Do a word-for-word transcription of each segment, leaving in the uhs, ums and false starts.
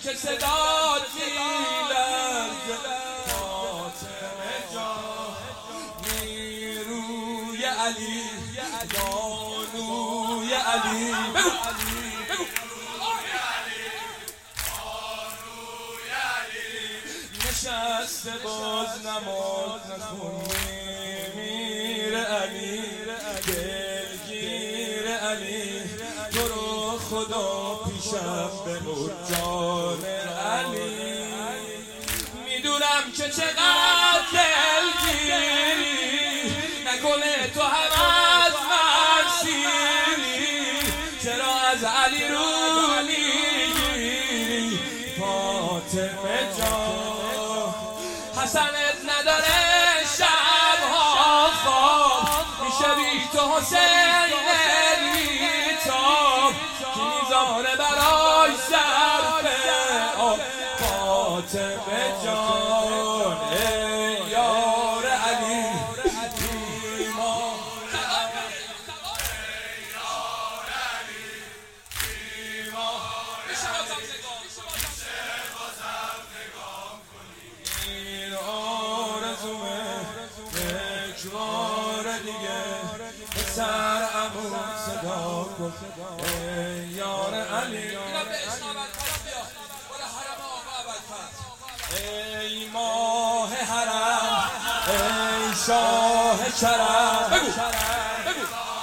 که صدات میلرزه فاطمه جان نیروی علی بانوی علی بگو بگو نشسته باز نماز نخونی میره علی دلگیر علی تو رو خدا پیشم بنور جان علی میدونم که چقدر دلگیری نکنه تو هم از من سیری چرا از علی رو میگیری فاطمه جان حسنت نداره شبها خواب میشه بی تو حسین نیتاب کی میذاره برای صرف آب فاطمه جان ای یار علی سر عمود صدا کن ای یار علی ای ماه حرم ای شاه کرم بگو بگو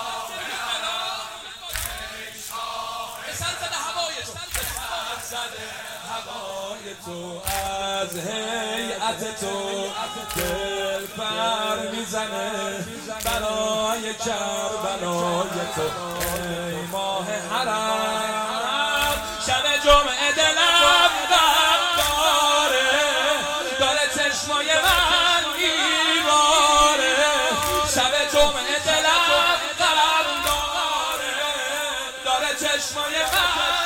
هوای تو از هیئت تو دل پر میزنه برای کربلای تو ای ماه حرم شب جمعه دلم غم داره داره چشمای من میباره شب جمعه دلم غم داره داره چشمای من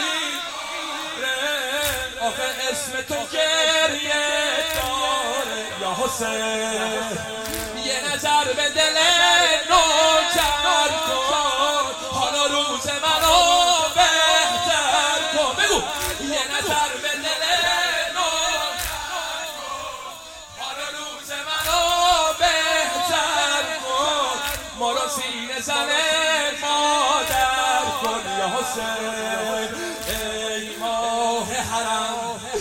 آخه اسم تو گریه داره یا حسین یه نظر به دل نوکر کن حالا روز منو بهتر کن بگو یه نظر به دل نوکر حالا روز منو بهتر کن ما رو سینه زنه مادر کن یا حسین ای ماه حرم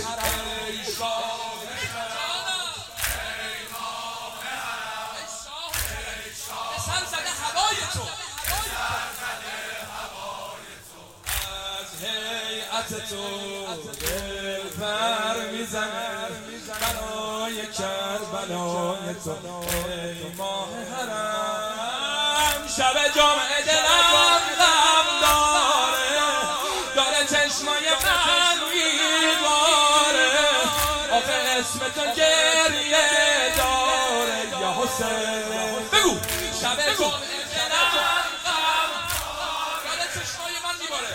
تو دل پر میزنه برای کربلای تو ای ماه حرم شب جمعه دلم غم داره داره چشمای من میباره آخه اسم تو گریه داره یا حسین بگو شب جمعه دلم غم داره چشمای من میباره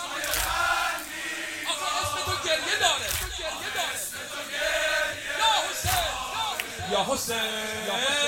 گریه داره یا حسین یا حسین